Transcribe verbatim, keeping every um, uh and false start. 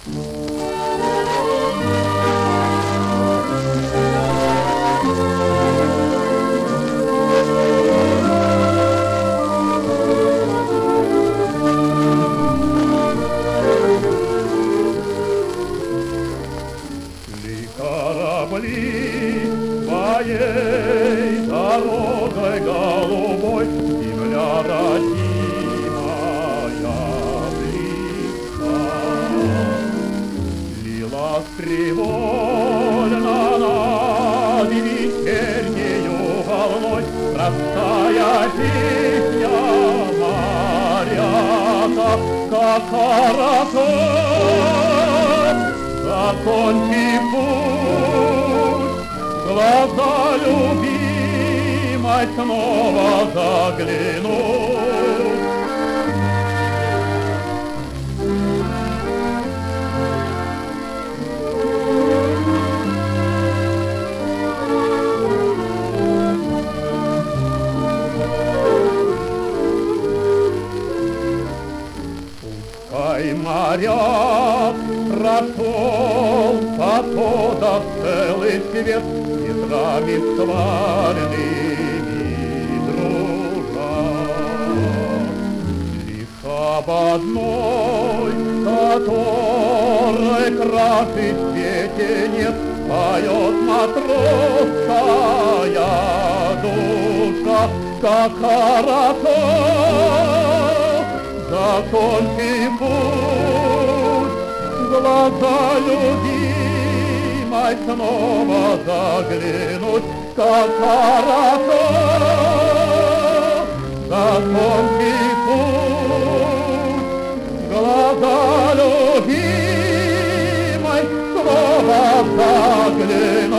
Корабли своей дорогой голубой, земля родимая близка. Лилась привольно над вечернею волной простая песня моряка, как хорошо закончив путь, глаза любимой снова заглянуть. Пускай моряк прошел потока целый свет, ветрами сваренными дружа. Лишь об одной, которой красы в свете нет, поет матросская душа, как хорошо закончив путь, глаза любимой снова заглянуть, как хорошо закончив путь, глаза любимой снова заглянуть.